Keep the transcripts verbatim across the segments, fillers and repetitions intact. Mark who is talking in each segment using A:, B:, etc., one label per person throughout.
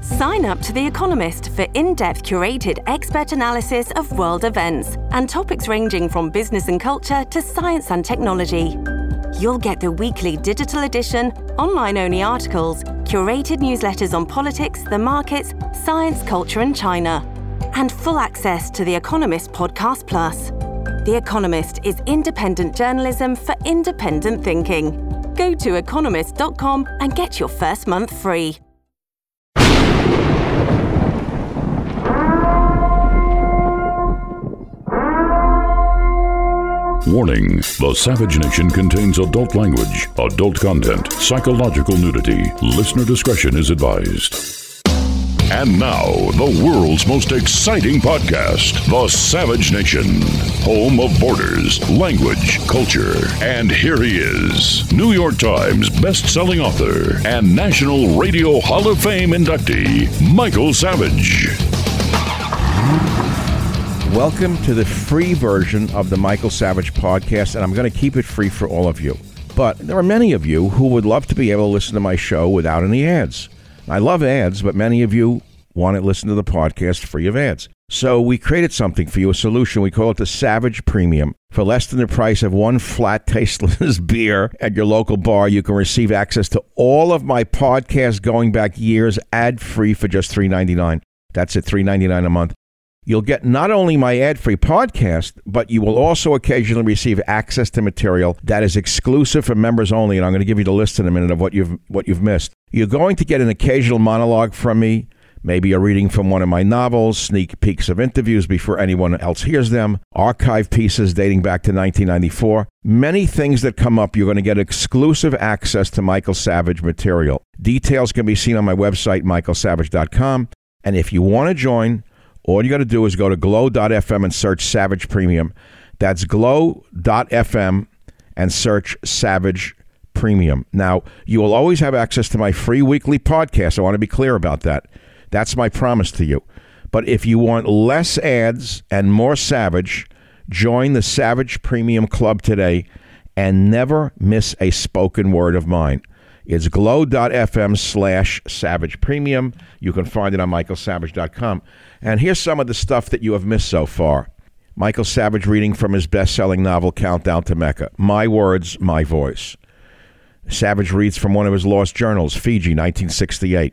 A: Sign up to The Economist for in-depth curated expert analysis of world events and topics ranging from business and culture to science and technology. You'll get the weekly digital edition, online-only articles, curated newsletters on politics, the markets, science, culture and China, and full access to The Economist Podcast Plus. The Economist is independent journalism for independent thinking. Go to economist dot com and get your first month free.
B: Warning, the Savage Nation contains adult language, adult content, psychological nudity. Listener discretion is advised. And now, the world's most exciting podcast, The Savage Nation, home of borders, language, culture. And here he is, New York Times best-selling author and National Radio Hall of Fame inductee, Michael Savage.
C: Welcome to the free version of the Michael Savage podcast, and I'm going to keep it free for all of you. But there are many of you who would love to be able to listen to my show without any ads. I love ads, but many of you want to listen to the podcast free of ads. So we created something for you, a solution. We call it the Savage Premium. For less than the price of one flat, tasteless beer at your local bar, you can receive access to all of my podcasts going back years, ad-free for just three dollars and ninety-nine cents. That's at three dollars and ninety-nine cents a month. You'll get not only my ad-free podcast, but you will also occasionally receive access to material that is exclusive for members only, and I'm going to give you the list in a minute of what you've what you've missed. You're going to get an occasional monologue from me, maybe a reading from one of my novels, sneak peeks of interviews before anyone else hears them, archive pieces dating back to nineteen ninety-four. Many things that come up, you're going to get exclusive access to Michael Savage material. Details can be seen on my website, michael savage dot com, and if you want to join, all you got to do is go to glow dot f m and search Savage Premium. That's glow dot f m and search Savage Premium. Now, you will always have access to my free weekly podcast. I want to be clear about that. That's my promise to you. But if you want less ads and more Savage, join the Savage Premium Club today and never miss a spoken word of mine. It's glow dot f m slash Savage Premium. You can find it on michael savage dot com. And here's some of the stuff that you have missed so far. Michael Savage reading from his best-selling novel, Countdown to Mecca. My words, my voice. Savage reads from one of his lost journals, Fiji, nineteen sixty-eight.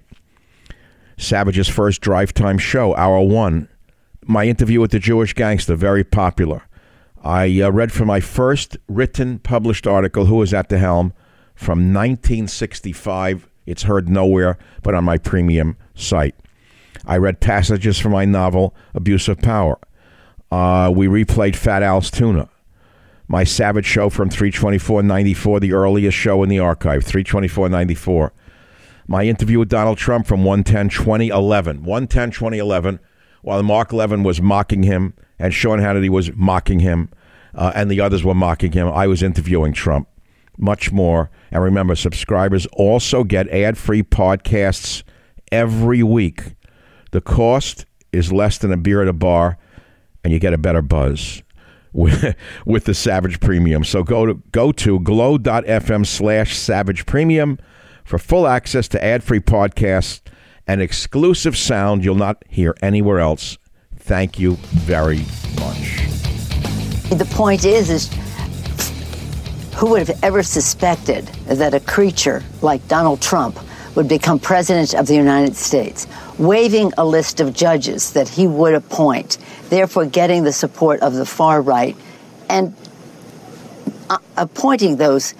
C: Savage's first drive time show, Hour One. My interview with the Jewish gangster, very popular. I uh, read from my first written, published article, Who is at the Helm, from nineteen sixty-five. It's heard nowhere but on my premium site. I read passages from my novel, Abuse of Power. Uh, we replayed Fat Al's Tuna. My Savage show from three twenty-four ninety-four, the earliest show in the archive, three twenty-four ninety-four. My interview with Donald Trump from one ten twenty eleven. one ten twenty eleven, while Mark Levin was mocking him and Sean Hannity was mocking him uh, and the others were mocking him, I was interviewing Trump. Much more. And remember, subscribers also get ad-free podcasts every week. The cost is less than a beer at a bar, and you get a better buzz with, with the Savage Premium. So go to go to glow dot f m slash Savage Premium for full access to ad-free podcasts and exclusive sound you'll not hear anywhere else. Thank you very much.
D: The point is, is who would have ever suspected that a creature like Donald Trump would become president of the United States, waiving a list of judges that he would appoint, therefore getting the support of the far right, and uh, appointing those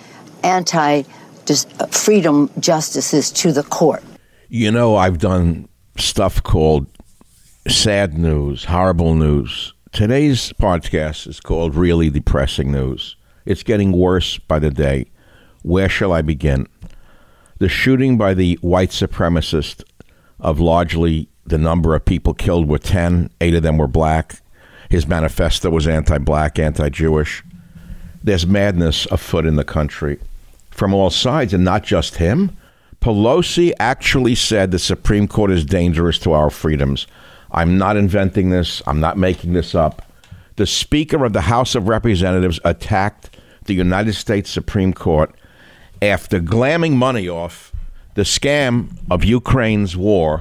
D: anti-freedom justices to the court.
C: You know, I've done stuff called sad news, horrible news. Today's podcast is called Really Depressing News. It's getting worse by the day. Where shall I begin? The shooting by the white supremacist of largely the number of people killed were ten. Eight of them were black. His manifesto was anti-black, anti-Jewish. There's madness afoot in the country from all sides, and not just him. Pelosi actually said the Supreme Court is dangerous to our freedoms. I'm not inventing this. I'm not making this up. The Speaker of the House of Representatives attacked the United States Supreme Court after glamming money off the scam of Ukraine's war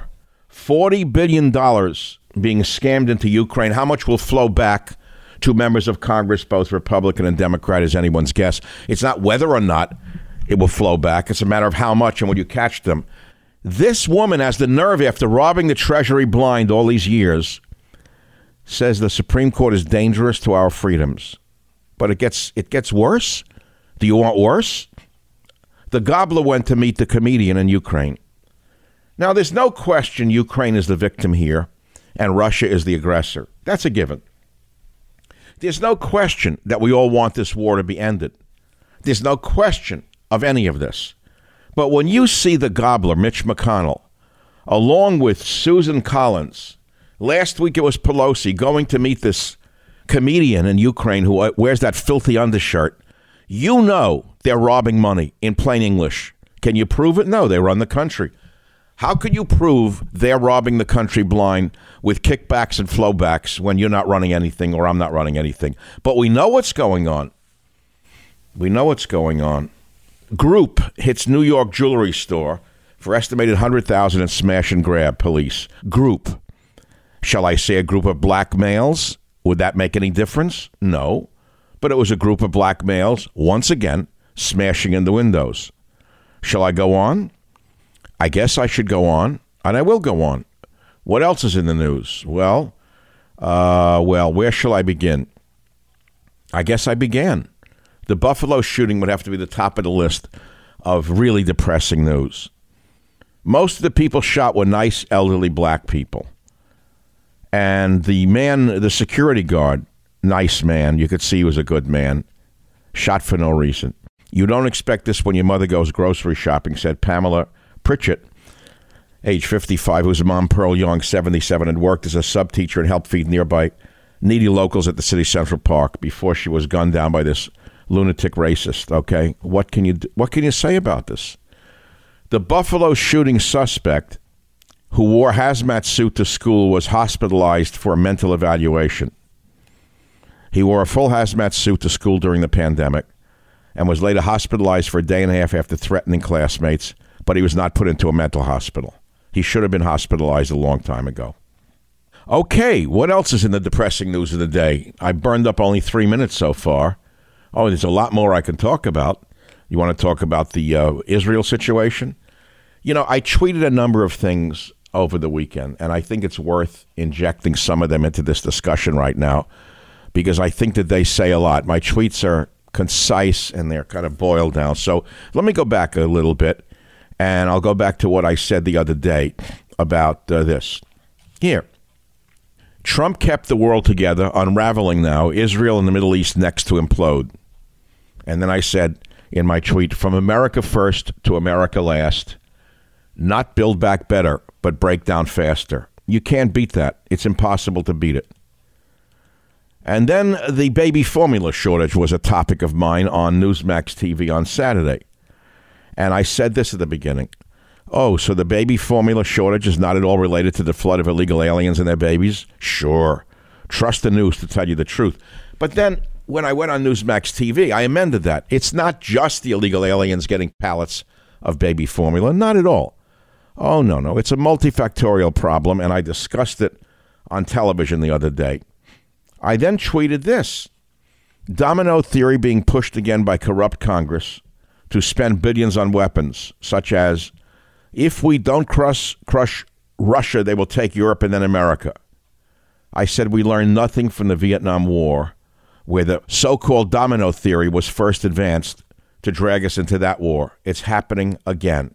C: forty billion dollars being scammed into Ukraine. How much will flow back to members of Congress, both Republican and Democrat, is anyone's guess. It's not whether or not it will flow back. It's a matter of how much and when you catch them. This woman has the nerve, after robbing the Treasury blind all these years, says the Supreme Court is dangerous to our freedoms. But it gets it gets worse. Do you want worse? The gobbler went to meet the comedian in Ukraine. Now, there's no question Ukraine is the victim here and Russia is the aggressor. That's a given. There's no question that we all want this war to be ended. There's no question of any of this. But when you see the gobbler, Mitch McConnell, along with Susan Collins, last week it was Pelosi, going to meet this comedian in Ukraine who wears that filthy undershirt, you know they're robbing money, in plain English. Can you prove it? No, they run the country. How could you prove they're robbing the country blind with kickbacks and flowbacks when you're not running anything or I'm not running anything? But we know what's going on. We know what's going on. Group hits New York jewelry store for estimated one hundred thousand dollars in smash and grab, police. Group. Shall I say a group of black males? Would that make any difference? No. But it was a group of black males, once again, smashing in the windows. Shall I go on? I guess I should go on, and I will go on. What else is in the news? Well, uh, well, where shall I begin? I guess I began. The Buffalo shooting would have to be the top of the list of really depressing news. Most of the people shot were nice, elderly black people. And the man, the security guard, nice man, you could see he was a good man, shot for no reason. You don't expect this when your mother goes grocery shopping, said Pamela Pritchett, age fifty-five, who's a mom, Pearl Young, seventy-seven, and worked as a sub-teacher and helped feed nearby needy locals at the City Central Park before she was gunned down by this lunatic racist. Okay, what can you what can you say about this? The Buffalo shooting suspect, who wore hazmat suit to school, was hospitalized for a mental evaluation. He wore a full hazmat suit to school during the pandemic and was later hospitalized for a day and a half after threatening classmates, but he was not put into a mental hospital. He should have been hospitalized a long time ago. Okay, what else is in the depressing news of the day? I burned up only three minutes so far. Oh, there's a lot more I can talk about. You want to talk about the uh, Israel situation? You know, I tweeted a number of things over the weekend, and I think it's worth injecting some of them into this discussion right now because I think that they say a lot. My tweets are concise and they're kind of boiled down. So let me go back a little bit, and I'll go back to what I said the other day about uh, this. Here. Trump kept the world together, unraveling now, Israel and the Middle East next to implode. And then I said in my tweet, from America first to America last, not build back better, but break down faster. You can't beat that. It's impossible to beat it. And then the baby formula shortage was a topic of mine on Newsmax T V on Saturday. And I said this at the beginning. Oh, so the baby formula shortage is not at all related to the flood of illegal aliens and their babies? Sure. Trust the news to tell you the truth. But then when I went on Newsmax T V, I amended that. It's not just the illegal aliens getting pallets of baby formula. Not at all. Oh, no, no. It's a multifactorial problem, and I discussed it on television the other day. I then tweeted this. Domino theory being pushed again by corrupt Congress to spend billions on weapons, such as, if we don't crush, crush Russia, they will take Europe and then America. I said we learned nothing from the Vietnam War, where the so-called domino theory was first advanced to drag us into that war. It's happening again.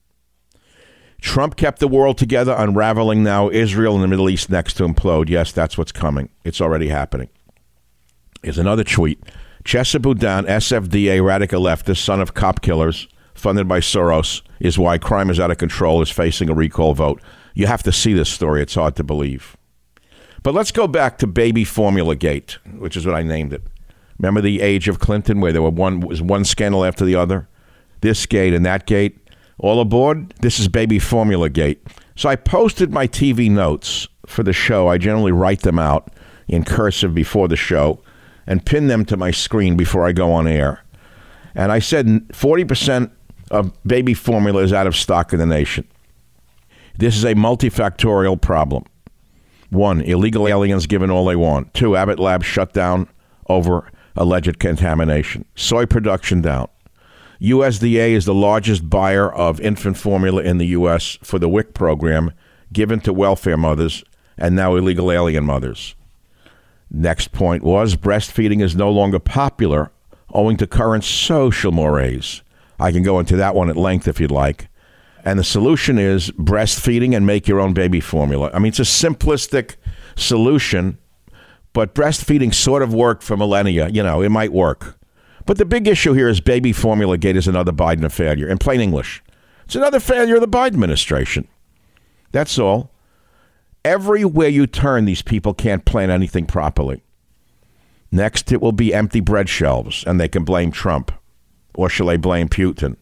C: Trump kept the world together, unraveling now, Israel and the Middle East next to implode. Yes, that's what's coming. It's already happening. Here's another tweet. Chesa Boudin, S F D A radical leftist, son of cop killers, funded by Soros, is why crime is out of control, is facing a recall vote. You have to see this story. It's hard to believe. But let's go back to Baby Formula Gate, which is what I named it. Remember the age of Clinton where there were one was one scandal after the other? This gate and that gate. All aboard? This is Baby Formula Gate. So I posted my T V notes for the show. I generally write them out in cursive before the show and pin them to my screen before I go on air. And I said forty percent of baby formula is out of stock in the nation. This is a multifactorial problem. One, illegal aliens given all they want. Two, Abbott Labs shut down over alleged contamination. Soy production down. U S D A is the largest buyer of infant formula in the U S for the W I C program given to welfare mothers and now illegal alien mothers. Next point was breastfeeding is no longer popular owing to current social mores. I can go into that one at length if you'd like. And the solution is breastfeeding and make your own baby formula. I mean, it's a simplistic solution, but breastfeeding sort of worked for millennia. You know, it might work. But the big issue here is baby formula gate is another Biden failure. In plain English, it's another failure of the Biden administration. That's all. Everywhere you turn, these people can't plan anything properly. Next, it will be empty bread shelves, and they can blame Trump. Or shall they blame Putin?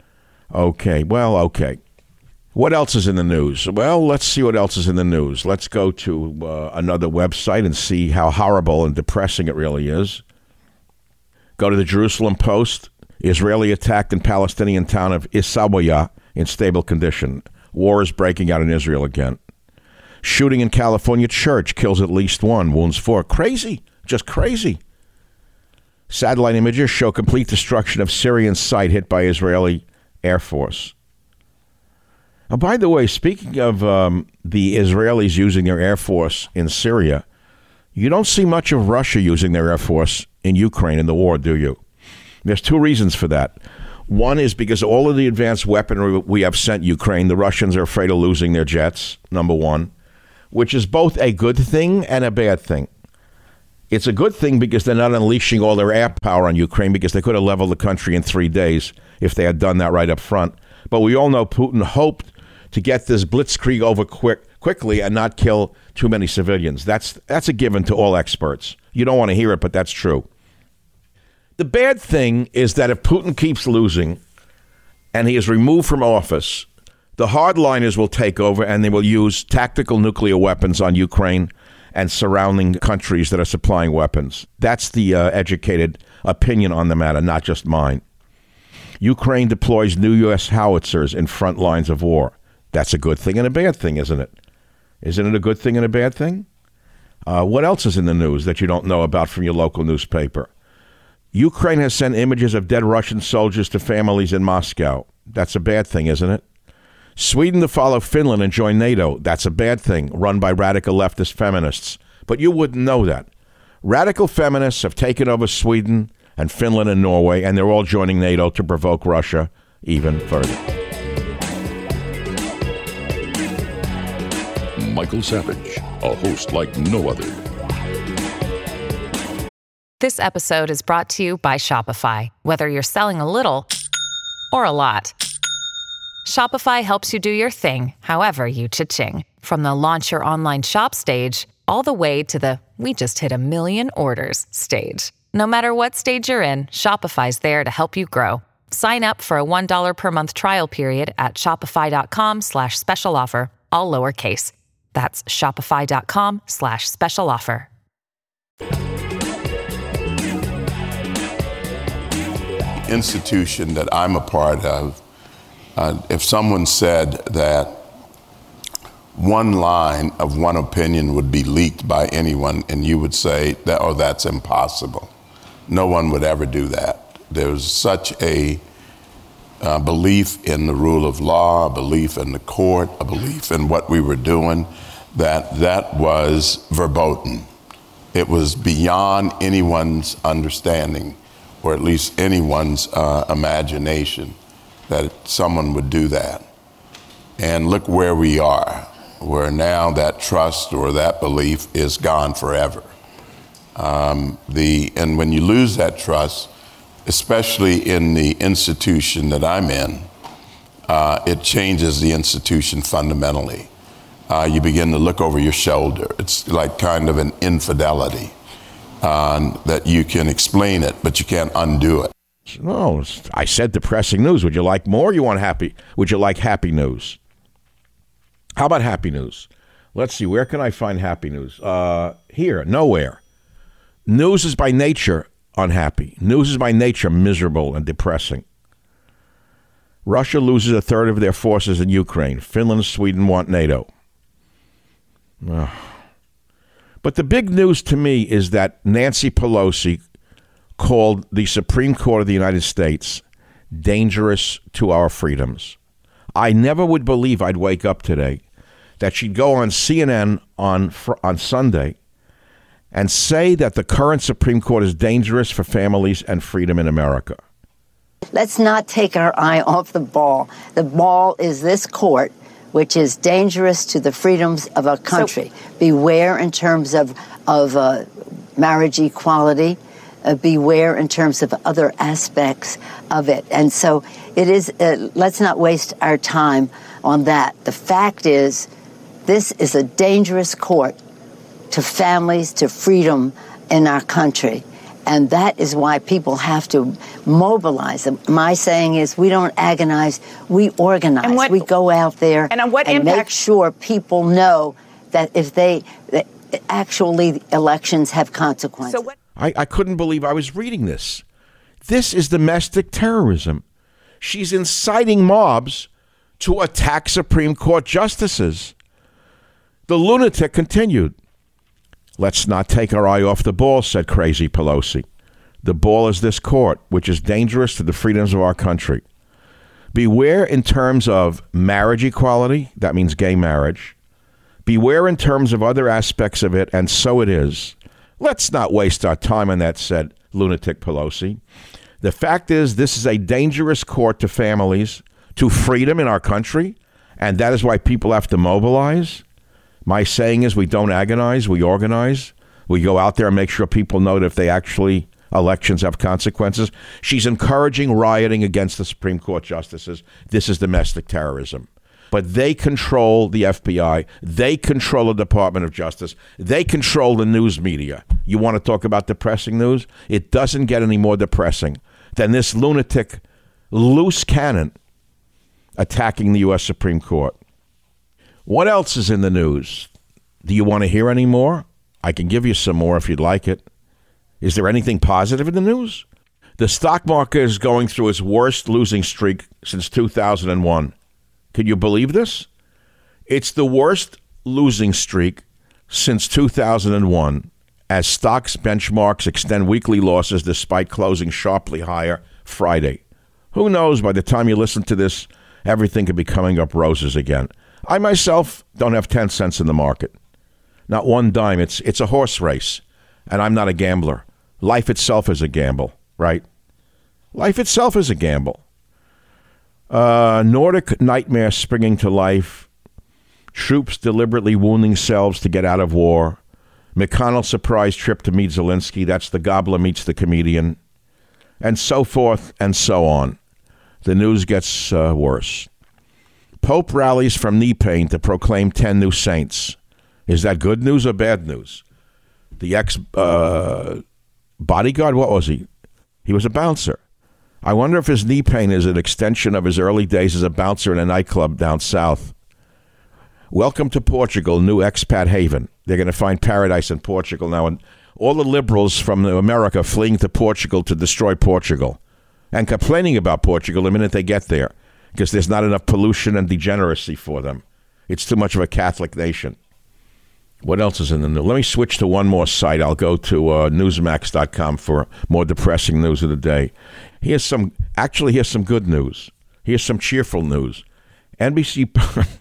C: Okay, well, okay. What else is in the news? Well, let's see what else is in the news. Let's go to uh, another website and see how horrible and depressing it really is. Go to the Jerusalem Post. Israeli attacked in Palestinian town of Issawiya in stable condition. War is breaking out in Israel again. Shooting in California church kills at least one, wounds four. Crazy, just crazy. Satellite images show complete destruction of Syrian site hit by Israeli Air Force. Now, by the way, speaking of um, the Israelis using their Air Force in Syria, you don't see much of Russia using their Air Force in Ukraine in the war, do you? There's two reasons for that. One is because all of the advanced weaponry we have sent Ukraine, the Russians are afraid of losing their jets, number one, which is both a good thing and a bad thing. It's a good thing because they're not unleashing all their air power on Ukraine because they could have leveled the country in three days if they had done that right up front. But we all know Putin hoped to get this blitzkrieg over quick, quickly and not kill too many civilians. That's that's a given to all experts. You don't want to hear it, but that's true. The bad thing is that if Putin keeps losing and he is removed from office, the hardliners will take over and they will use tactical nuclear weapons on Ukraine and surrounding countries that are supplying weapons. That's the uh, educated opinion on the matter, not just mine. Ukraine deploys new U S howitzers in front lines of war. That's a good thing and a bad thing, isn't it? Isn't it a good thing and a bad thing? Uh, what else is in the news that you don't know about from your local newspaper? Ukraine has sent images of dead Russian soldiers to families in Moscow. That's a bad thing, isn't it? Sweden to follow Finland and join NATO. That's a bad thing, run by radical leftist feminists. But you wouldn't know that. Radical feminists have taken over Sweden and Finland and Norway, and they're all joining NATO to provoke Russia even further.
B: Michael Savage, a host like no other.
E: This episode is brought to you by Shopify. Whether you're selling a little or a lot, Shopify helps you do your thing, however you cha-ching. From the launch your online shop stage, all the way to the we just hit a million orders stage. No matter what stage you're in, Shopify's there to help you grow. Sign up for a one dollar per month trial period at shopify.com slash special offer, all lowercase. That's shopify.com slash special offer.
F: Institution that I'm a part of, uh, if someone said that one line of one opinion would be leaked by anyone and you would say that, oh, that's impossible. No one would ever do that. There's such a uh, belief in the rule of law, a belief in the court, a belief in what we were doing, that that was verboten. It was beyond anyone's understanding, or at least anyone's uh, imagination, that someone would do that. And look where we are, where now that trust or that belief is gone forever. Um, the and when you lose that trust, especially in the institution that I'm in, uh, it changes the institution fundamentally. Uh, you begin to look over your shoulder. It's like kind of an infidelity. Uh, that you can explain it, but you can't undo it.
C: No, I said depressing news. Would you like more? You want happy? Would you like happy news? How about happy news? Let's see. Where can I find happy news? Uh, here, nowhere. News is by nature unhappy. News is by nature miserable and depressing. Russia loses a third of their forces in Ukraine. Finland and Sweden want NATO. Oh. But the big news to me is that Nancy Pelosi called the Supreme Court of the United States dangerous to our freedoms. I never would believe I'd wake up today that she'd go on C N N on on Sunday and say that the current Supreme Court is dangerous for families and freedom in America.
D: Let's not take our eye off the ball. The ball is this court, which is dangerous to the freedoms of our country. So, beware in terms of, of uh, marriage equality. Uh, beware in terms of other aspects of it. And so it is, uh, let's not waste our time on that. The fact is, this is a dangerous court to families, to freedom in our country. And that is why people have to mobilize. My saying is, we don't agonize, we organize. What, we go out there and, what and make sure people know that if they, that actually elections have consequences.
E: So what-
C: I, I couldn't believe I was reading this. This is domestic terrorism. She's inciting mobs to attack Supreme Court justices. The lunatic continued. Let's not take our eye off the ball, said crazy Pelosi. The ball is this court, which is dangerous to the freedoms of our country. Beware in terms of marriage equality. That means gay marriage. Beware in terms of other aspects of it, and so it is. Let's not waste our time on that, said lunatic Pelosi. The fact is, this is a dangerous court to families, to freedom in our country, and that is why people have to mobilize. My saying is, we don't agonize, we organize. We go out there and make sure people know that if they actually, elections have consequences. She's encouraging rioting against the Supreme Court justices. This is domestic terrorism. But they control the F B I. They control the Department of Justice. They control the news media. You want to talk about depressing news? It doesn't get any more depressing than this lunatic, loose cannon attacking the U S Supreme Court. What else is in the news? Do you want to hear any more? I can give you some more if you'd like it. Is there anything positive in the news? The stock market is going through its worst losing streak since two thousand one. Can you believe this? It's the worst losing streak since two thousand one as stocks benchmarks extend weekly losses despite closing sharply higher Friday. Who knows, by the time you listen to this, everything could be coming up roses again. I myself don't have ten cents in the market. Not one dime. It's it's a horse race, and I'm not a gambler. Life itself is a gamble, right? Life itself is a gamble. Uh, Nordic nightmare springing to life. Troops deliberately wounding selves to get out of war. McConnell's surprise trip to meet Zelensky. That's the gobbler meets the comedian. And so forth and so on. The news gets uh, worse. Pope rallies from knee pain to proclaim ten new saints. Is that good news or bad news? The ex uh, bodyguard, what was he? He was a bouncer. I wonder if his knee pain is an extension of his early days as a bouncer in a nightclub down south. Welcome to Portugal, new expat haven. They're going to find paradise in Portugal now. And all the liberals from America fleeing to Portugal to destroy Portugal and complaining about Portugal the minute they get there because there's not enough pollution and degeneracy for them. It's too much of a Catholic nation. What else is in the news? Let me switch to one more site. I'll go to uh, newsmax dot com for more depressing news of the day. Here's some, actually, here's some good news. Here's some cheerful news. N B C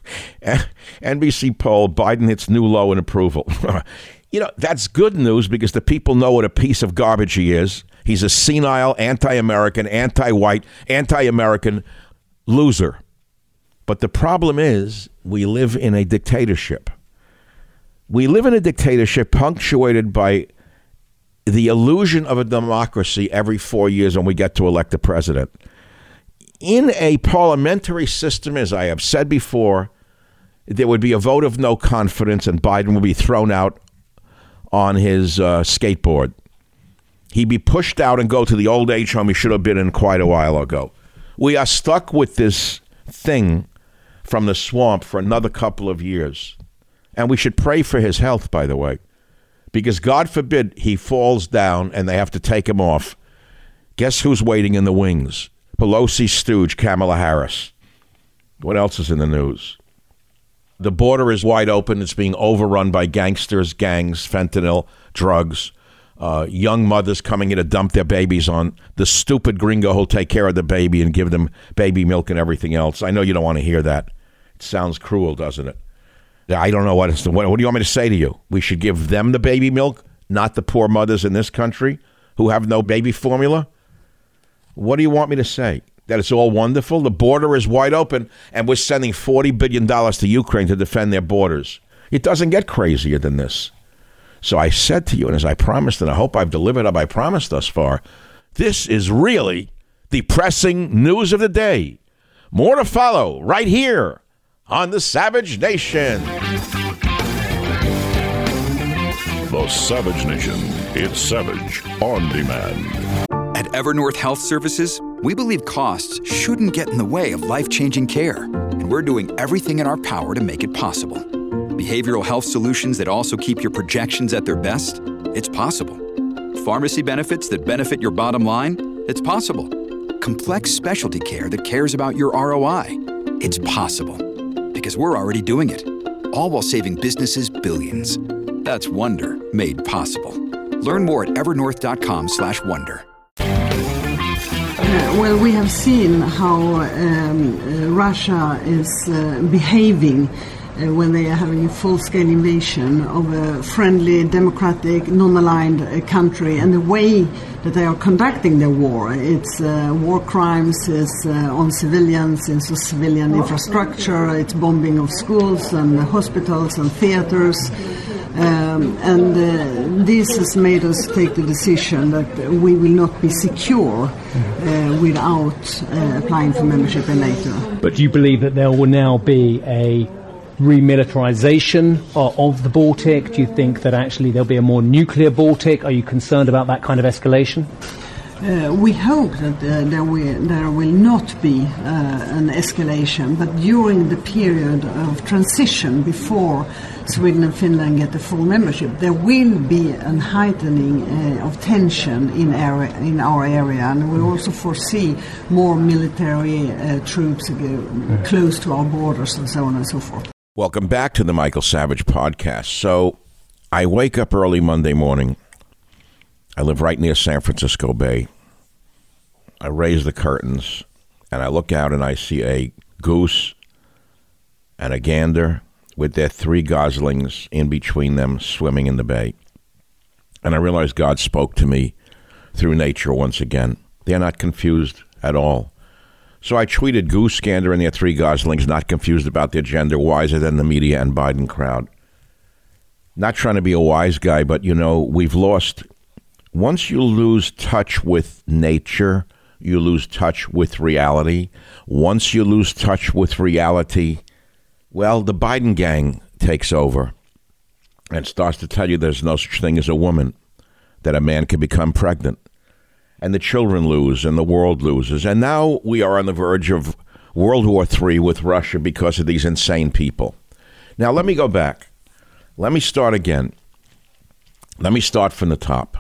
C: N B C poll, Biden hits new low in approval. You know, that's good news because the people know what a piece of garbage he is. He's a senile, anti-American, anti-white, anti-American loser. But the problem is we live in a dictatorship. We live in a dictatorship punctuated by the illusion of a democracy every four years when we get to elect a president. In a parliamentary system, as I have said before, there would be a vote of no confidence and Biden would be thrown out on his uh, skateboard. He'd be pushed out and go to the old age home he should have been in quite a while ago. We are stuck with this thing from the swamp for another couple of years. And we should pray for his health, by the way, because God forbid he falls down and they have to take him off. Guess who's waiting in the wings? Pelosi stooge Kamala Harris. What else is in the news? The border is wide open. It's being overrun by gangsters, gangs, fentanyl, drugs, uh, young mothers coming in to dump their babies on the stupid gringo who'll take care of the baby and give them baby milk and everything else. I know you don't want to hear that. It sounds cruel, doesn't it? I don't know what it's. What, what do you want me to say to you? We should give them the baby milk, not the poor mothers in this country who have no baby formula? What do you want me to say? That it's all wonderful? The border is wide open, and we're sending forty billion dollars to Ukraine to defend their borders. It doesn't get crazier than this. So I said to you, and as I promised, and I hope I've delivered up, I promised thus far, this is really the pressing news of the day. More to follow right here on the Savage Nation.
B: The Savage Nation. It's Savage on demand.
G: At Evernorth Health Services, we believe costs shouldn't get in the way of life-changing care, and we're doing everything in our power to make it possible. Behavioral health solutions that also keep your projections at their best? It's possible. Pharmacy benefits that benefit your bottom line? It's possible. Complex specialty care that cares about your R O I? It's possible. Because we're already doing it. All while saving businesses billions. That's Wonder made possible. Learn more at evernorth.com slash wonder.
H: Uh, well, we have seen how um, uh, Russia is uh, behaving uh, when they are having a full-scale invasion of a friendly, democratic, non-aligned uh, country, and the way that they are conducting their war. It's uh, war crimes, it's uh, on civilians, it's civilian infrastructure, it's bombing of schools and hospitals and theaters. Um, and uh, this has made us take the decision that we will not be secure uh, without uh, applying for membership in NATO.
I: But do you believe that there will now be a remilitarization of, of the Baltic? Do you think that actually there'll be a more nuclear Baltic? Are you concerned about that kind of escalation?
H: Uh, we hope that uh, there, will, there will not be uh, an escalation, but during the period of transition before Sweden and Finland get the full membership, there will be a heightening uh, of tension in, area, in our area, and we also foresee more military uh, troops uh, close to our borders and so on and so forth.
C: Welcome back to the Michael Savage Podcast. So I wake up early Monday morning. I live right near San Francisco Bay. I raise the curtains, and I look out and I see a goose and a gander with their three goslings in between them swimming in the bay. And I realize God spoke to me through nature once again. They're not confused at all. So I tweeted, goose, gander, and their three goslings, not confused about their gender, wiser than the media and Biden crowd. Not trying to be a wise guy, but, you know, we've lost... Once you lose touch with nature, you lose touch with reality. Once you lose touch with reality, well, the Biden gang takes over and starts to tell you there's no such thing as a woman, that a man can become pregnant. And the children lose and the world loses. And now we are on the verge of World War Three with Russia because of these insane people. Now, let me go back. Let me start again. Let me start from the top.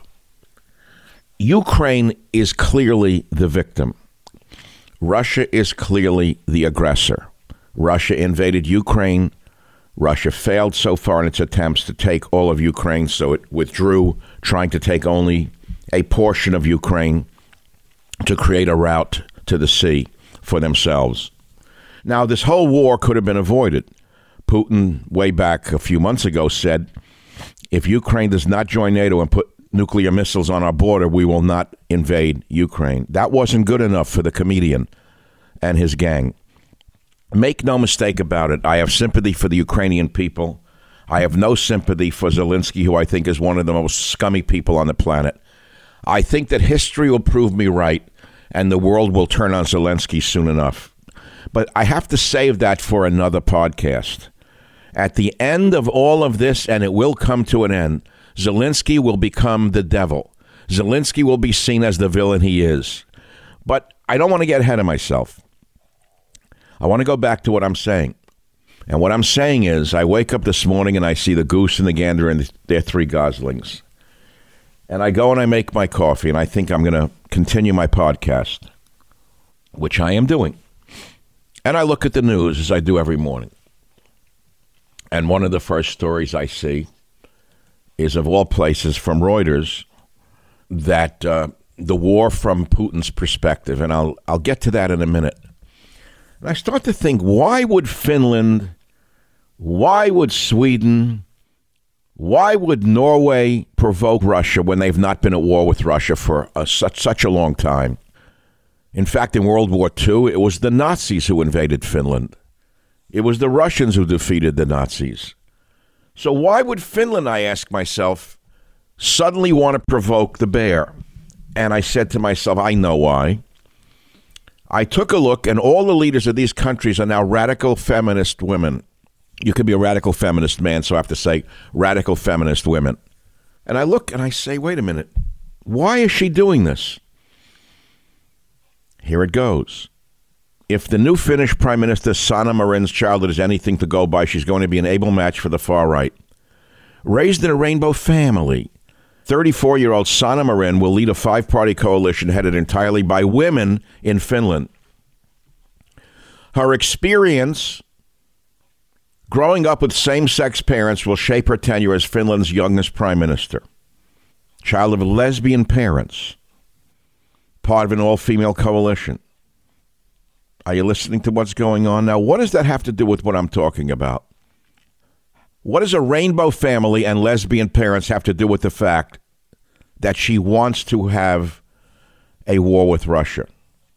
C: Ukraine is clearly the victim. Russia is clearly the aggressor. Russia invaded Ukraine. Russia failed so far in its attempts to take all of Ukraine, so it withdrew, trying to take only a portion of Ukraine to create a route to the sea for themselves. Now, this whole war could have been avoided. Putin, way back a few months ago, said, if Ukraine does not join NATO and put nuclear missiles on our border, we will not invade Ukraine. That wasn't good enough for the comedian and his gang. Make no mistake about it. I have sympathy for the Ukrainian people. I have no sympathy for Zelensky, who I think is one of the most scummy people on the planet. I think that history will prove me right, and the world will turn on Zelensky soon enough. But I have to save that for another podcast. At the end of all of this, and it will come to an end, Zelensky will become the devil. Zelensky will be seen as the villain he is. But I don't want to get ahead of myself. I want to go back to what I'm saying. And what I'm saying is, I wake up this morning and I see the goose and the gander and their three goslings. And I go and I make my coffee, and I think I'm going to continue my podcast. which I am doing. And I look at the news as I do every morning. And one of the first stories I see is, of all places, from Reuters, that uh, the war from Putin's perspective, and I'll I'll get to that in a minute. And I start to think, why would Finland, why would Sweden, why would Norway provoke Russia when they've not been at war with Russia for a, such, such a long time? In fact, in World War Two, it was the Nazis who invaded Finland. It was the Russians who defeated the Nazis. So why would Finland, I ask myself, suddenly want to provoke the bear? And I said to myself, I know why. I took a look, and all the leaders of these countries are now radical feminist women. You could be a radical feminist man, so I have to say radical feminist women. And I look and I say, wait a minute, why is she doing this? Here it goes. If the new Finnish Prime Minister Sanna Marin's childhood is anything to go by, she's going to be an able match for the far right. Raised in a rainbow family, thirty-four-year-old Sanna Marin will lead a five-party coalition headed entirely by women in Finland. Her experience growing up with same-sex parents will shape her tenure as Finland's youngest prime minister. Child of lesbian parents, part of an all-female coalition. Are you listening to what's going on now? What does that have to do with what I'm talking about? What does a rainbow family and lesbian parents have to do with the fact that she wants to have a war with Russia?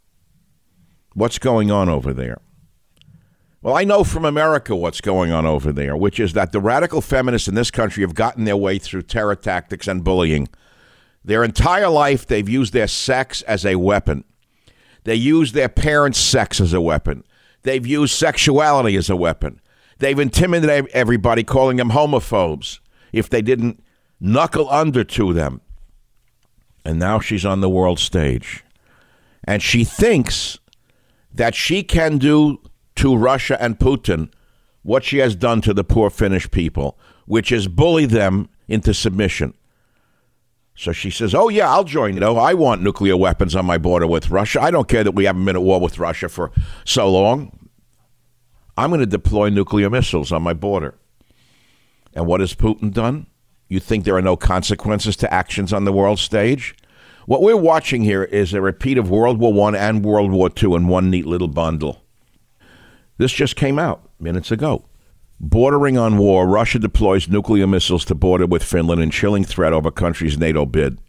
C: What's going on over there? Well, I know from America what's going on over there, which is that the radical feminists in this country have gotten their way through terror tactics and bullying. Their entire life, they've used their sex as a weapon. They use their parents' sex as a weapon. They've used sexuality as a weapon. They've intimidated everybody, calling them homophobes if they didn't knuckle under to them. And now she's on the world stage. And she thinks that she can do to Russia and Putin what she has done to the poor Finnish people, which is bully them into submission. So she says, oh, yeah, I'll join NATO. I want nuclear weapons on my border with Russia. I don't care that we haven't been at war with Russia for so long. I'm going to deploy nuclear missiles on my border. And what has Putin done? You think there are no consequences to actions on the world stage? What we're watching here is a repeat of World War One and World War Two in one neat little bundle. This just came out minutes ago. Bordering on war, Russia deploys nuclear missiles to border with Finland in chilling threat over country's NATO bid.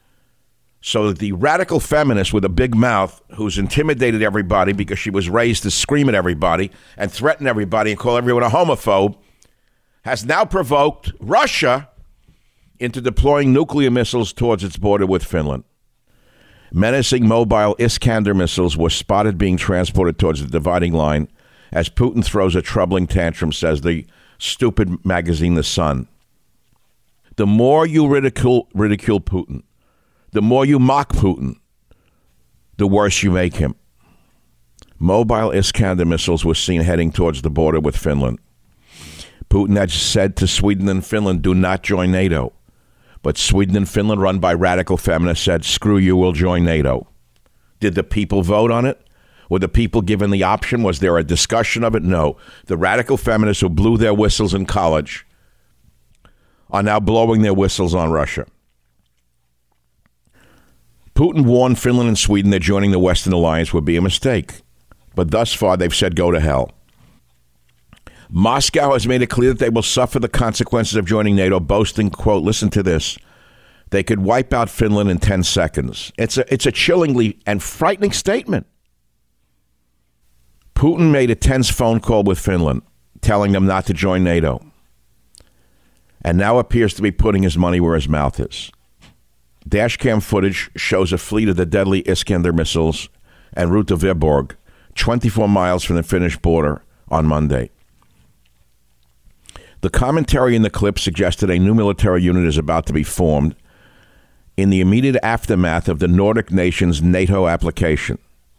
C: So that the radical feminist with a big mouth who's intimidated everybody because she was raised to scream at everybody and threaten everybody and call everyone a homophobe has now provoked Russia into deploying nuclear missiles towards its border with Finland. Menacing mobile Iskander missiles were spotted being transported towards the dividing line as Putin throws a troubling tantrum, says the stupid magazine The Sun. The more you ridicule, ridicule Putin, the more you mock Putin, the worse you make him. Mobile Iskander missiles were seen heading towards the border with Finland. Putin had said to Sweden and Finland, do not join NATO. But Sweden and Finland, run by radical feminists, said, screw you, we'll join NATO. Did the people vote on it? Were the people given the option? Was there a discussion of it? No. The radical feminists who blew their whistles in college are now blowing their whistles on Russia. Putin warned Finland and Sweden that joining the Western alliance would be a mistake. But thus far, they've said go to hell. Moscow has made it clear that they will suffer the consequences of joining NATO, boasting, quote, listen to this, they could wipe out Finland in ten seconds. It's a, it's a chillingly and frightening statement. Putin made a tense phone call with Finland, telling them not to join NATO, and now appears to be putting his money where his mouth is. Dashcam footage shows a fleet of the deadly Iskander missiles en route to Viborg, twenty-four miles from the Finnish border, on Monday. The commentary in the clip suggested a new military unit is about to be formed in the immediate aftermath of the Nordic nation's NATO application.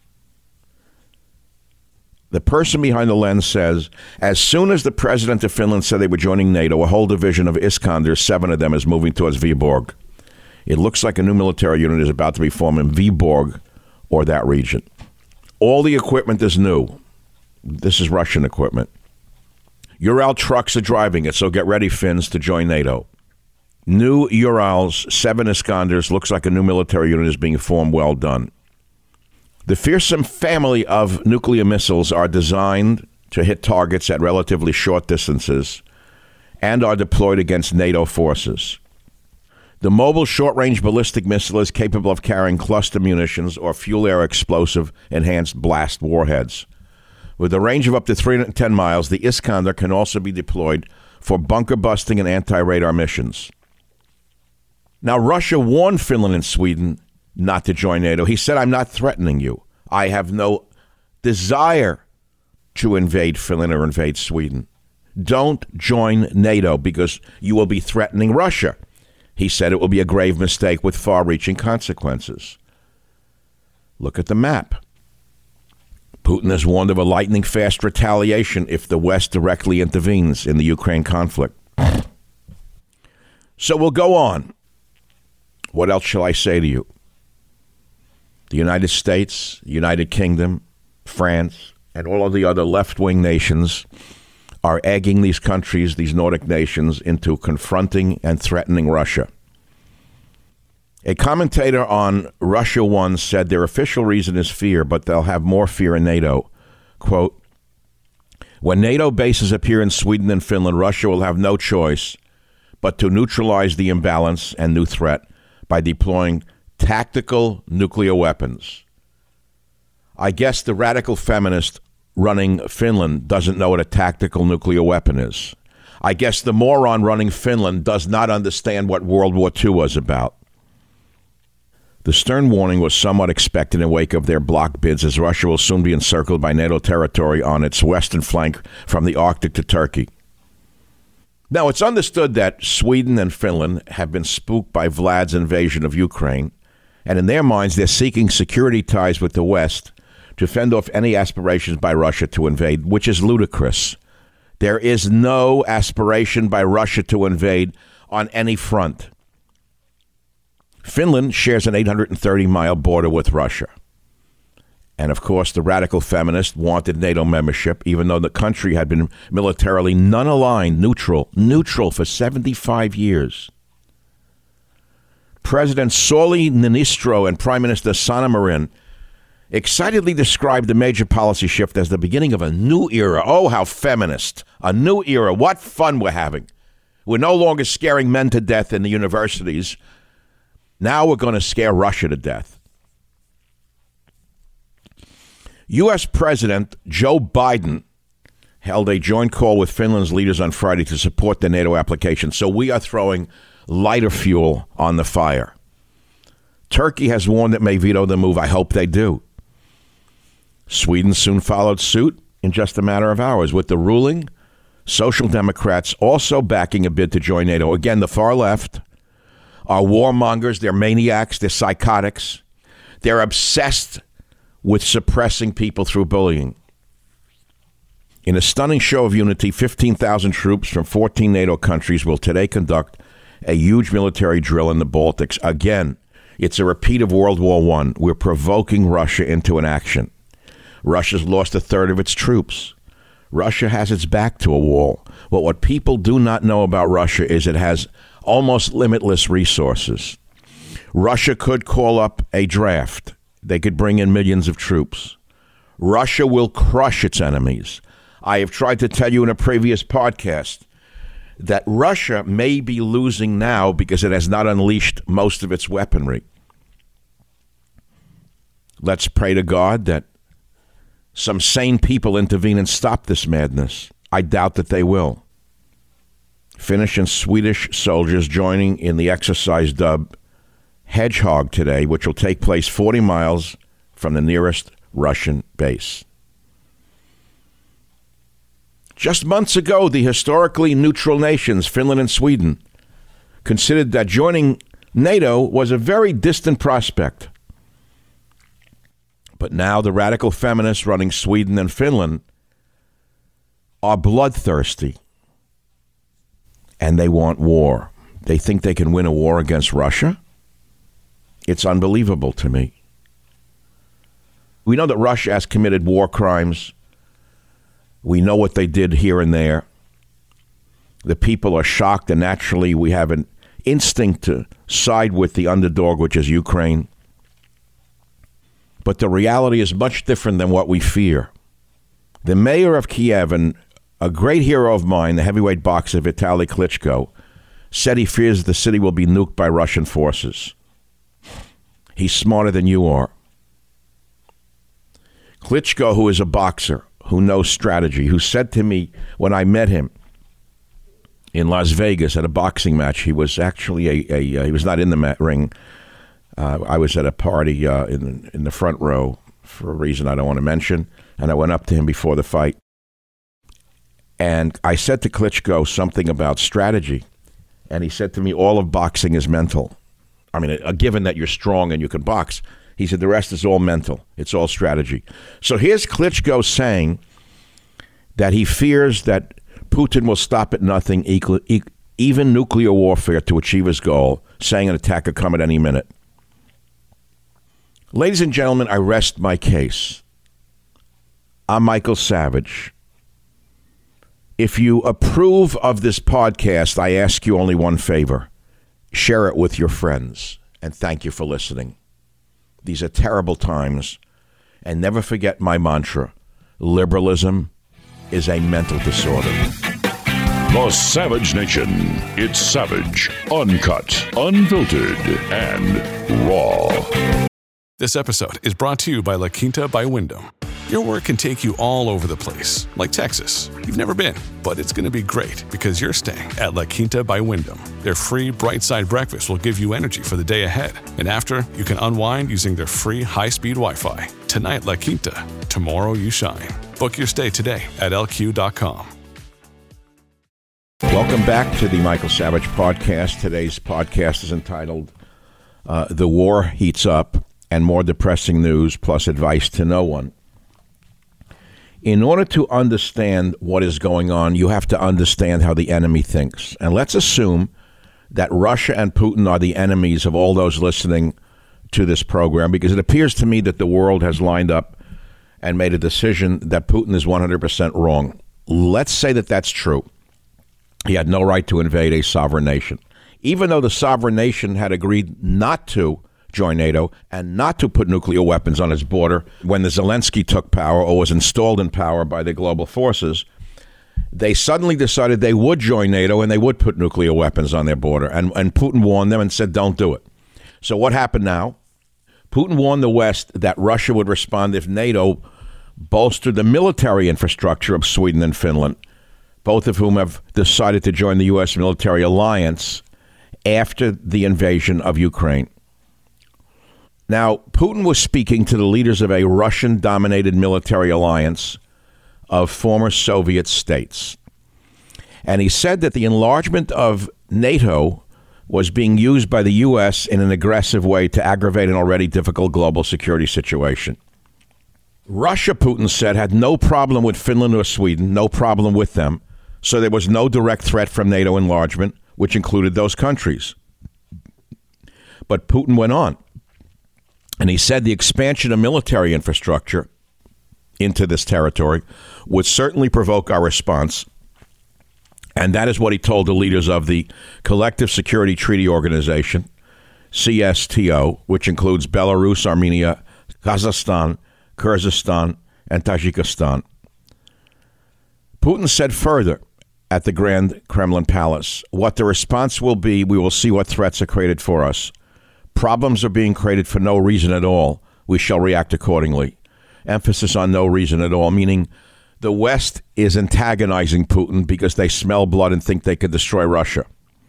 C: The person behind the lens says, as soon as the president of Finland said they were joining NATO, a whole division of Iskanders, seven of them, is moving towards Viborg. It looks like a new military unit is about to be formed in Viborg or that region. All the equipment is new. This is Russian equipment. Ural trucks are driving it, so get ready, Finns, to join NATO. New Urals, seven Iskanders, looks like a new military unit is being formed. Well done. The fearsome family of nuclear missiles are designed to hit targets at relatively short distances and are deployed against NATO forces. The mobile short-range ballistic missile is capable of carrying cluster munitions or fuel-air explosive enhanced blast warheads. With a range of up to three hundred ten miles, the Iskander can also be deployed for bunker busting and anti-radar missions. Now, Russia warned Finland and Sweden not to join NATO. He said, I'm not threatening you. I have no desire to invade Finland or invade Sweden. Don't join NATO because you will be threatening Russia. He said it will be a grave mistake with far-reaching consequences. Look at the map. Putin has warned of a lightning-fast retaliation if the West directly intervenes in the Ukraine conflict. So we'll go on. What else shall I say to you? The United States, United Kingdom, France, and all of the other left-wing nations are egging these countries, these Nordic nations, into confronting and threatening Russia. A commentator on Russia One said their official reason is fear, but they'll have more fear in NATO. Quote, when NATO bases appear in Sweden and Finland, Russia will have no choice but to neutralize the imbalance and new threat by deploying tactical nuclear weapons. I guess the radical feminist running Finland doesn't know what a tactical nuclear weapon is. I guess the moron running Finland does not understand what World War Two was about. The stern warning was somewhat expected in wake of their bloc bids, as Russia will soon be encircled by NATO territory on its western flank from the Arctic to Turkey. Now, it's understood that Sweden and Finland have been spooked by Vlad's invasion of Ukraine, and in their minds, they're seeking security ties with the West to fend off any aspirations by Russia to invade, which is ludicrous. There is no aspiration by Russia to invade on any front. Finland shares an eight hundred thirty mile border with Russia. And, of course, the radical feminists wanted NATO membership, even though the country had been militarily non-aligned, neutral, neutral for seventy-five years. President Sauli Niinistö and Prime Minister Sanna Marin excitedly described the major policy shift as the beginning of a new era. Oh, how feminist. A new era. What fun we're having. We're no longer scaring men to death in the universities. Now we're going to scare Russia to death. U S. President Joe Biden held a joint call with Finland's leaders on Friday to support the NATO application. So we are throwing lighter fuel on the fire. Turkey has warned it may veto the move. I hope they do. Sweden soon followed suit in just a matter of hours, with the ruling Social Democrats also backing a bid to join NATO. Again, the far left are warmongers, they're maniacs, they're psychotics. They're obsessed with suppressing people through bullying. In a stunning show of unity, fifteen thousand troops from fourteen NATO countries will today conduct a huge military drill in the Baltics. Again, it's a repeat of World War One. We're provoking Russia into an action. Russia's lost a third of its troops. Russia has its back to a wall. But what people do not know about Russia is it has almost limitless resources. Russia could call up a draft. They could bring in millions of troops. Russia will crush its enemies. I have tried to tell you in a previous podcast that Russia may be losing now because it has not unleashed most of its weaponry. Let's pray to God that some sane people intervene and stop this madness. I doubt that they will. Finnish and Swedish soldiers joining in the exercise dubbed Hedgehog today, which will take place forty miles from the nearest Russian base. Just months ago, the historically neutral nations, Finland and Sweden, considered that joining NATO was a very distant prospect. But now the radical feminists running Sweden and Finland are bloodthirsty. And they want war. They think they can win a war against Russia? It's unbelievable to me. We know that Russia has committed war crimes. We know what they did here and there. The people are shocked, and naturally we have an instinct to side with the underdog, which is Ukraine. But the reality is much different than what we fear. The mayor of Kiev, and a great hero of mine, the heavyweight boxer Vitaly Klitschko, said he fears the city will be nuked by Russian forces. He's smarter than you are. Klitschko, who is a boxer, who knows strategy, who said to me when I met him in Las Vegas at a boxing match, he was actually a, a uh, he was not in the mat ring. Uh, I was at a party uh, in in the front row for a reason I don't want to mention, and I went up to him before the fight, and I said to Klitschko something about strategy, and he said to me, all of boxing is mental. I mean, uh, given that you're strong and you can box, he said the rest is all mental. It's all strategy. So here's Klitschko saying that he fears that Putin will stop at nothing, equal, e- even nuclear warfare, to achieve his goal, saying an attack could come at any minute. Ladies and gentlemen, I rest my case. I'm Michael Savage. If you approve of this podcast, I ask you only one favor. Share it with your friends, and thank you for listening. These are terrible times, and never forget my mantra: liberalism is a mental disorder.
B: The Savage Nation. It's savage, uncut, unfiltered, and raw.
J: This episode is brought to you by La Quinta by Wyndham. Your work can take you all over the place, like Texas. You've never been, but it's going to be great because you're staying at La Quinta by Wyndham. Their free Bright Side breakfast will give you energy for the day ahead. And after, you can unwind using their free high-speed Wi-Fi. Tonight, La Quinta. Tomorrow, you shine. Book your stay today at L Q dot com.
C: Welcome back to the Michael Savage Podcast. Today's podcast is entitled uh, The War Heats Up, and More Depressing News, plus Advice to No One. In order to understand what is going on, you have to understand how the enemy thinks. And let's assume that Russia and Putin are the enemies of all those listening to this program, because it appears to me that the world has lined up and made a decision that Putin is one hundred percent wrong. Let's say that that's true. He had no right to invade a sovereign nation, even though the sovereign nation had agreed not to join NATO and not to put nuclear weapons on its border. When the Zelensky took power or was installed in power by the global forces, they suddenly decided they would join NATO and they would put nuclear weapons on their border. And, and Putin warned them and said, don't do it. So what happened now? Putin warned the West that Russia would respond if NATO bolstered the military infrastructure of Sweden and Finland, both of whom have decided to join the U S military alliance after the invasion of Ukraine. Now, Putin was speaking to the leaders of a Russian-dominated military alliance of former Soviet states. And he said that the enlargement of NATO was being used by the U S in an aggressive way to aggravate an already difficult global security situation. Russia, Putin said, had no problem with Finland or Sweden, no problem with them. So there was no direct threat from NATO enlargement, which included those countries. But Putin went on. And he said the expansion of military infrastructure into this territory would certainly provoke our response. And that is what he told the leaders of the Collective Security Treaty Organization, C S T O, which includes Belarus, Armenia, Kazakhstan, Kyrgyzstan, and Tajikistan. Putin said further at the Grand Kremlin Palace, what the response will be, we will see what threats are created for us. Problems are being created for no reason at all. We shall react accordingly. Emphasis on no reason at all, meaning the West is antagonizing Putin because they smell blood and think they could destroy Russia.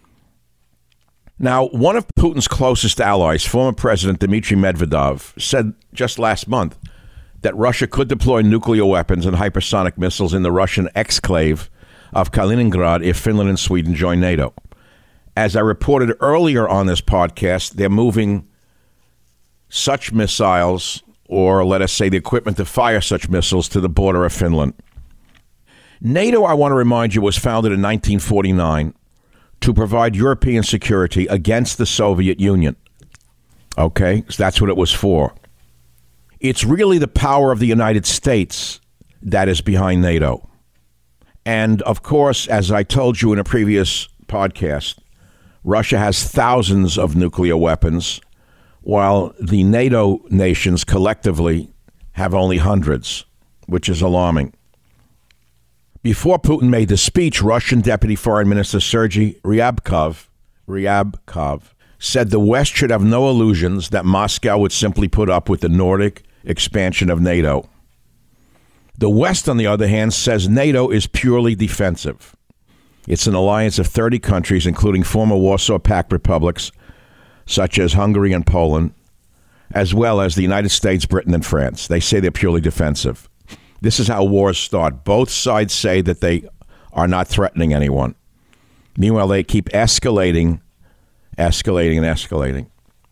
C: Now, one of Putin's closest allies, former President Dmitry Medvedev, said just last month that Russia could deploy nuclear weapons and hypersonic missiles in the Russian exclave of Kaliningrad if Finland and Sweden join NATO. As I reported earlier on this podcast, they're moving such missiles, or let us say the equipment to fire such missiles, to the border of Finland. NATO, I want to remind you, was founded in nineteen forty-nine to provide European security against the Soviet Union. Okay, so that's what it was for. It's really the power of the United States that is behind NATO. And of course, as I told you in a previous podcast, Russia has thousands of nuclear weapons, while the NATO nations collectively have only hundreds, which is alarming. Before Putin made the speech, Russian Deputy Foreign Minister Sergei Ryabkov, Ryabkov said the West should have no illusions that Moscow would simply put up with the Nordic expansion of NATO. The West, on the other hand, says NATO is purely defensive. It's an alliance of thirty countries, including former Warsaw Pact republics, such as Hungary and Poland, as well as the United States, Britain, and France. They say they're purely defensive. This is how wars start. Both sides say that they are not threatening anyone. Meanwhile, they keep escalating, escalating, and escalating.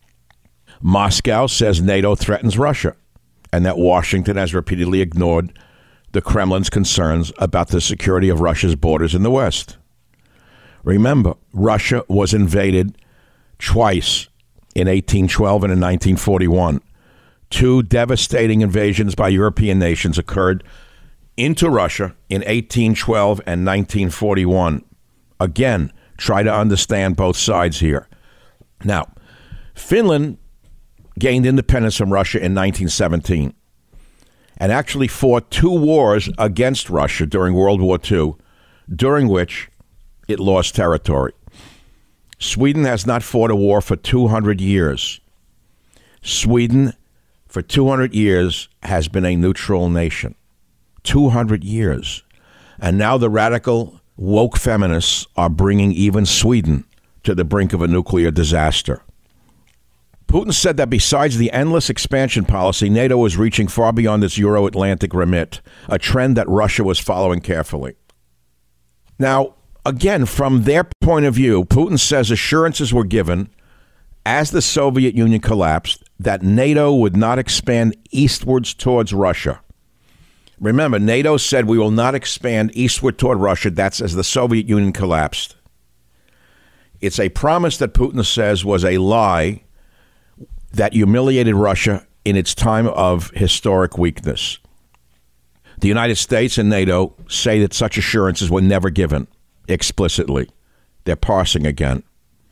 C: Moscow says NATO threatens Russia, and that Washington has repeatedly ignored the Kremlin's concerns about the security of Russia's borders in the West. Remember, Russia was invaded twice in eighteen twelve and in nineteen forty-one. Two devastating invasions by European nations occurred into Russia in eighteen twelve and nineteen forty-one. Again, try to understand both sides here. Now, Finland gained independence from Russia in nineteen seventeen and actually fought two wars against Russia during World War Two, during which it lost territory. Sweden has not fought a war for two hundred years. Sweden, for two hundred years, has been a neutral nation. two hundred years. And now the radical woke feminists are bringing even Sweden to the brink of a nuclear disaster. Putin said that besides the endless expansion policy, NATO was reaching far beyond its Euro-Atlantic remit, a trend that Russia was following carefully. Now, again, from their point of view, Putin says assurances were given as the Soviet Union collapsed that NATO would not expand eastwards towards Russia. Remember, NATO said we will not expand eastward toward Russia. That's as the Soviet Union collapsed. It's a promise that Putin says was a lie that humiliated Russia in its time of historic weakness. The United States and NATO say that such assurances were never given explicitly. They're parsing again.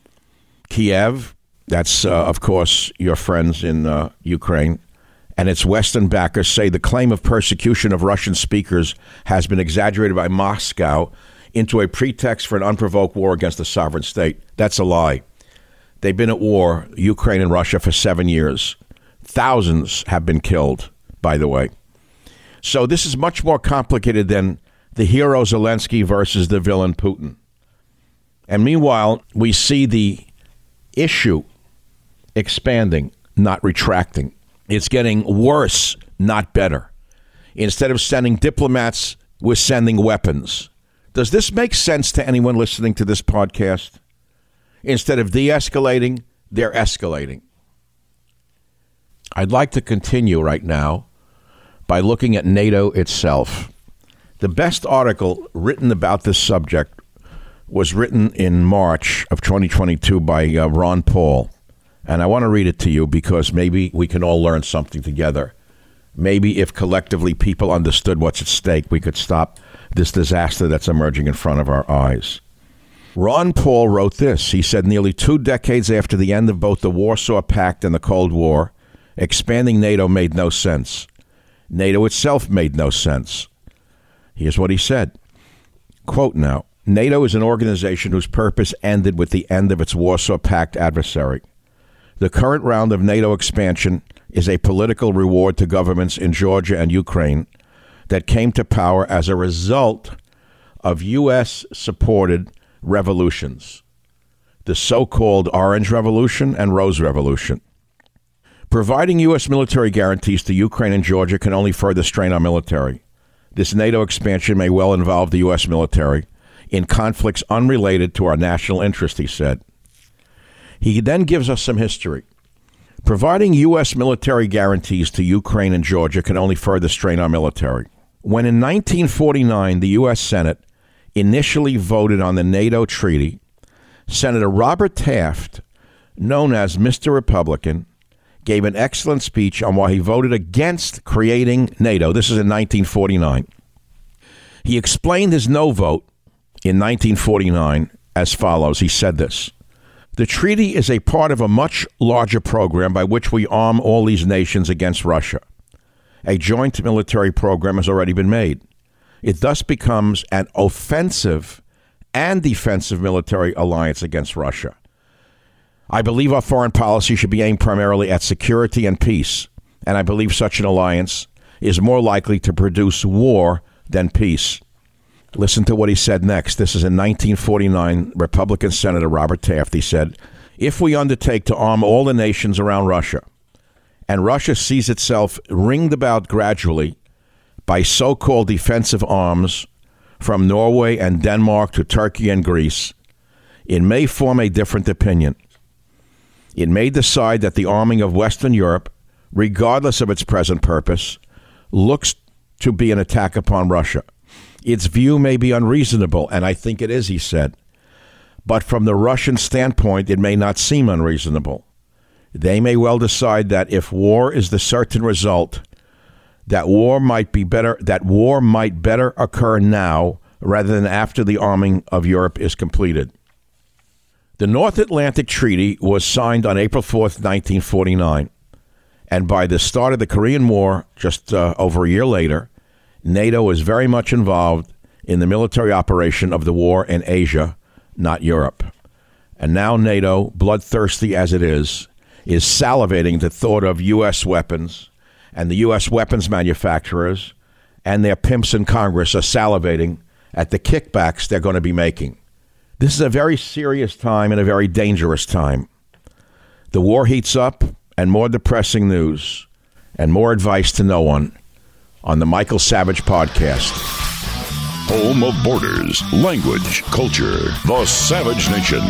C: Kiev, that's, uh, of course, your friends in uh, Ukraine, and its Western backers say the claim of persecution of Russian speakers has been exaggerated by Moscow into a pretext for an unprovoked war against a sovereign state. That's a lie. They've been at war, Ukraine and Russia, for seven years. Thousands have been killed, by the way. So this is much more complicated than the hero Zelensky versus the villain Putin. And meanwhile, we see the issue expanding, not retracting. It's getting worse, not better. Instead of sending diplomats, we're sending weapons. Does this make sense to anyone listening to this podcast? Instead of de-escalating, they're escalating. I'd like to continue right now by looking at NATO itself. The best article written about this subject was written in March of twenty twenty-two by uh, Ron Paul. And I want to read it to you because maybe we can all learn something together. Maybe if collectively people understood what's at stake, we could stop this disaster that's emerging in front of our eyes. Ron Paul wrote this. He said, nearly two decades after the end of both the Warsaw Pact and the Cold War, expanding NATO made no sense. NATO itself made no sense. Here's what he said. Quote now, NATO is an organization whose purpose ended with the end of its Warsaw Pact adversary. The current round of NATO expansion is a political reward to governments in Georgia and Ukraine that came to power as a result of U S-supported revolutions, the so-called Orange Revolution and Rose Revolution. Providing U S military guarantees to Ukraine and Georgia can only further strain our military. This NATO expansion may well involve the U S military in conflicts unrelated to our national interest, he said. He then gives us some history. Providing U S military guarantees to Ukraine and Georgia can only further strain our military. When in nineteen forty-nine, the U S Senate initially voted on the NATO treaty, Senator Robert Taft, known as Mister Republican, gave an excellent speech on why he voted against creating NATO. This is in nineteen forty-nine. He explained his no vote in nineteen forty-nine as follows. He said this: "The treaty is a part of a much larger program by which we arm all these nations against Russia. A joint military program has already been made. It thus becomes an offensive and defensive military alliance against Russia. I believe our foreign policy should be aimed primarily at security and peace, and I believe such an alliance is more likely to produce war than peace." Listen to what he said next. This is in nineteen forty-nine. Republican Senator Robert Taft. He said, "If we undertake to arm all the nations around Russia, and Russia sees itself ringed about gradually by so-called defensive arms from Norway and Denmark to Turkey and Greece, it may form a different opinion. It may decide that the arming of Western Europe, regardless of its present purpose, looks to be an attack upon Russia. Its view may be unreasonable, and I think it is," he said. "But from the Russian standpoint, it may not seem unreasonable. They may well decide that if war is the certain result, that war might be better, that war might better occur now rather than after the arming of Europe is completed." The North Atlantic Treaty was signed on April fourth, nineteen forty-nine, and by the start of the Korean War, just uh, over a year later, NATO is very much involved in the military operation of the war in Asia, not Europe. And now NATO, bloodthirsty as it is, is salivating the thought of U S weapons, and the U S weapons manufacturers and their pimps in Congress are salivating at the kickbacks they're going to be making. This is a very serious time and a very dangerous time. The war heats up, and more depressing news and more advice to no one on the Michael Savage Podcast.
B: Home of borders, language, culture, the Savage Nation.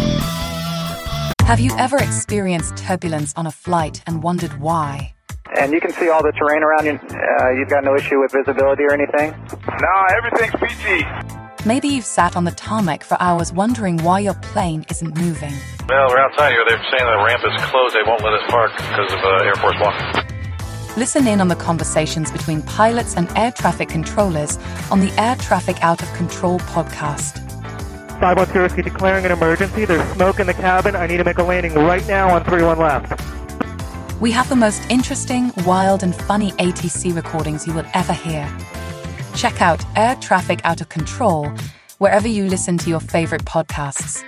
K: Have you ever experienced turbulence on a flight and wondered why?
L: And you can see all the terrain around you. Uh, you've got no issue with visibility or anything?
M: No, everything's peachy.
K: Maybe you've sat on the tarmac for hours wondering why your plane isn't moving.
M: Well, we're outside here. They're saying the ramp is closed. They won't let us park because of uh, Air Force One.
K: Listen in on the conversations between pilots and air traffic controllers on the Air Traffic Out of Control podcast.
L: five one zero, declaring an emergency. There's smoke in the cabin. I need to make a landing right now on three one left.
K: We have the most interesting, wild, and funny A T C recordings you will ever hear. Check out Air Traffic Out of Control wherever you listen to your favorite podcasts.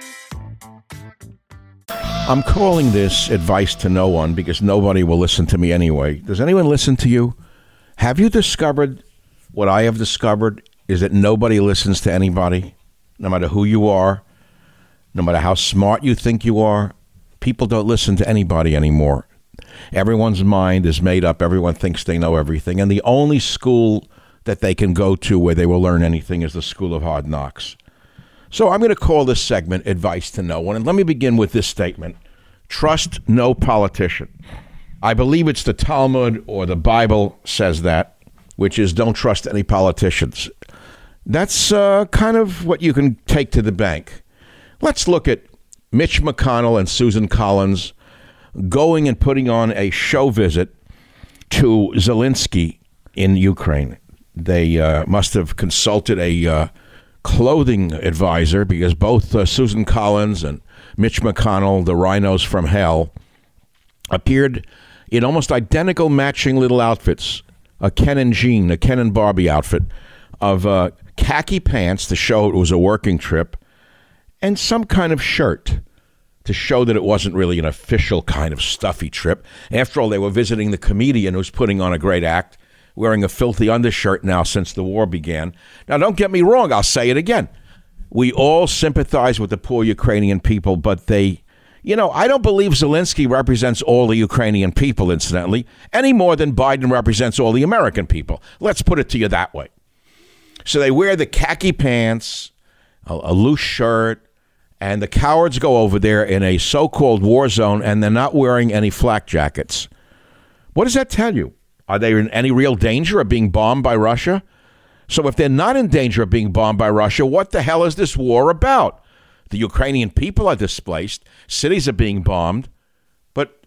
C: I'm calling this advice to no one because nobody will listen to me anyway. Does anyone listen to you? Have you discovered what I have discovered is that nobody listens to anybody, no matter who you are, no matter how smart you think you are? People don't listen to anybody anymore. Everyone's mind is made up. Everyone thinks they know everything. And the only school that they can go to where they will learn anything is the School of Hard Knocks. So I'm going to call this segment Advice to No One. And let me begin with this statement. Trust no politician. I believe it's the Talmud or the Bible says that, which is don't trust any politicians. That's uh, kind of what you can take to the bank. Let's look at Mitch McConnell and Susan Collins going and putting on a show visit to Zelensky in Ukraine. They uh, must have consulted a uh, clothing advisor because both uh, Susan Collins and Mitch McConnell, the rhinos from hell, appeared in almost identical matching little outfits, a Ken and Jean, a Ken and Barbie outfit of uh, khaki pants to show it was a working trip and some kind of shirt to show that it wasn't really an official kind of stuffy trip. After all, they were visiting the comedian who's putting on a great act, wearing a filthy undershirt now since the war began. Now, don't get me wrong. I'll say it again. We all sympathize with the poor Ukrainian people, but they, you know, I don't believe Zelensky represents all the Ukrainian people, incidentally, any more than Biden represents all the American people. Let's put it to you that way. So they wear the khaki pants, a, a loose shirt, and the cowards go over there in a so-called war zone, and they're not wearing any flak jackets. What does that tell you? Are they in any real danger of being bombed by Russia? So if they're not in danger of being bombed by Russia, what the hell is this war about? The Ukrainian people are displaced. Cities are being bombed. But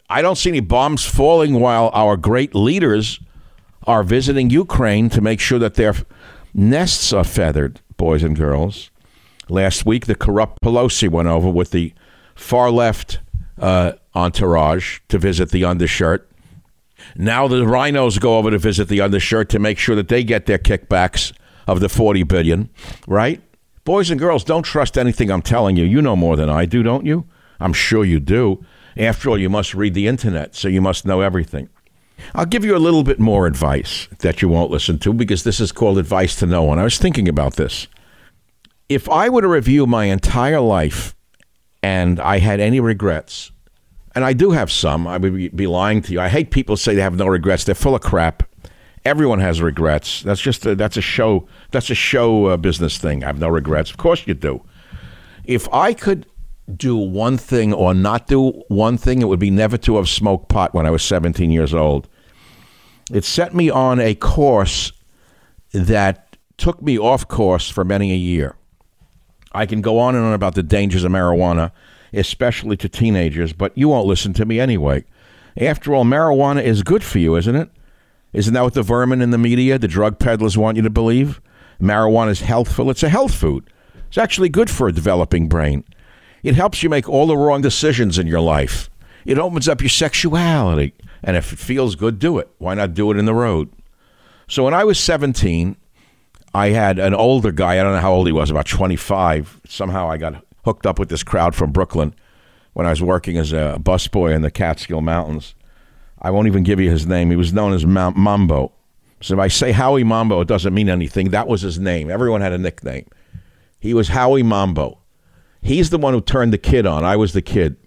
C: I don't see any bombs falling while our great leaders are visiting Ukraine to make sure that their nests are feathered, boys and girls. Last week, the corrupt Pelosi went over with the far-left uh, entourage to visit the undershirt. Now the rhinos go over to visit the undershirt to make sure that they get their kickbacks of the forty billion dollars, right? Boys and girls, don't trust anything I'm telling you. You know more than I do, don't you? I'm sure you do. After all, you must read the internet, so you must know everything. I'll give you a little bit more advice that you won't listen to, because this is called advice to no one. I was thinking about this. If I were to review my entire life and I had any regrets, and I do have some, I would be lying to you. I hate people say they have no regrets. They're full of crap. Everyone has regrets. That's just a, that's a show. That's a show uh, business thing. I have no regrets. Of course you do. If I could do one thing or not do one thing, it would be never to have smoked pot when I was seventeen years old. It set me on a course that took me off course for many a year. I can go on and on about the dangers of marijuana, especially to teenagers, but you won't listen to me anyway. After all, marijuana is good for you, isn't it? Isn't that what the vermin in the media, the drug peddlers, want you to believe? Marijuana is healthful. It's a health food. It's actually good for a developing brain. It helps you make all the wrong decisions in your life. It opens up your sexuality. And if it feels good, do it. Why not do it in the road? So when I was seventeen, I had an older guy. I don't know how old he was, about twenty-five. Somehow I got hooked up with this crowd from Brooklyn when I was working as a busboy in the Catskill Mountains. I won't even give you his name. He was known as Mambo. So if I say Howie Mambo, it doesn't mean anything. That was his name. Everyone had a nickname. He was Howie Mambo. He's the one who turned the kid on. I was the kid.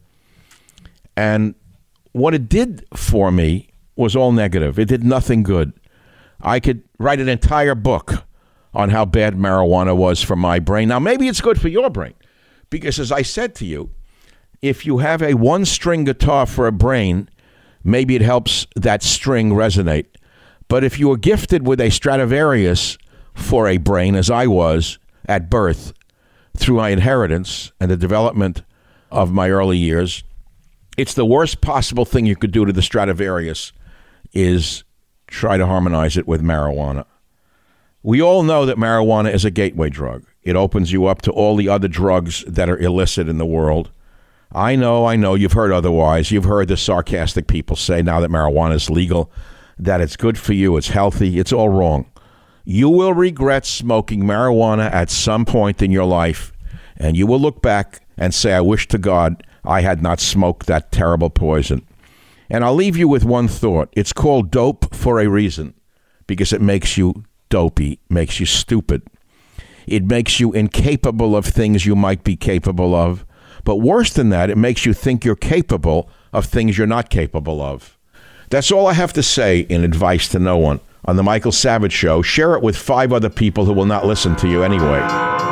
C: And what it did for me was all negative. It did nothing good. I could write an entire book on how bad marijuana was for my brain. Now, maybe it's good for your brain. Because as I said to you, if you have a one-string guitar for a brain, maybe it helps that string resonate. But if you were gifted with a Stradivarius for a brain, as I was at birth, through my inheritance and the development of my early years, it's the worst possible thing you could do to the Stradivarius is try to harmonize it with marijuana. We all know that marijuana is a gateway drug. It opens you up to all the other drugs that are illicit in the world. I know, I know, you've heard otherwise. You've heard the sarcastic people say now that marijuana is legal, that it's good for you, it's healthy. It's all wrong. You will regret smoking marijuana at some point in your life, and you will look back and say, I wish to God I had not smoked that terrible poison. And I'll leave you with one thought. It's called dope for a reason, because it makes you dopey, makes you stupid. It makes you incapable of things you might be capable of. But worse than that, it makes you think you're capable of things you're not capable of. That's all I have to say in advice to no one on The Michael Savage Show. Share it with five other people who will not listen to you anyway.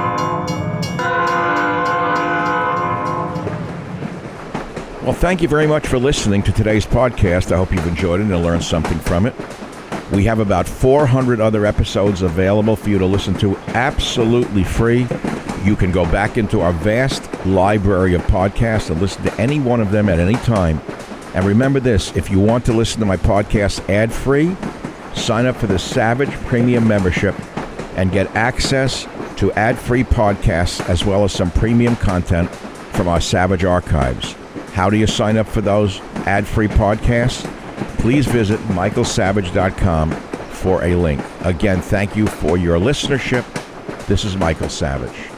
C: Well, thank you very much for listening to today's podcast. I hope you've enjoyed it and learned something from it. We have about four hundred other episodes available for you to listen to absolutely free. You can go back into our vast library of podcasts and listen to any one of them at any time. And remember this, if you want to listen to my podcast ad-free, sign up for the Savage Premium membership and get access to ad-free podcasts as well as some premium content from our Savage archives. How do you sign up for those ad-free podcasts? Please visit michael savage dot com for a link. Again, thank you for your listenership. This is Michael Savage.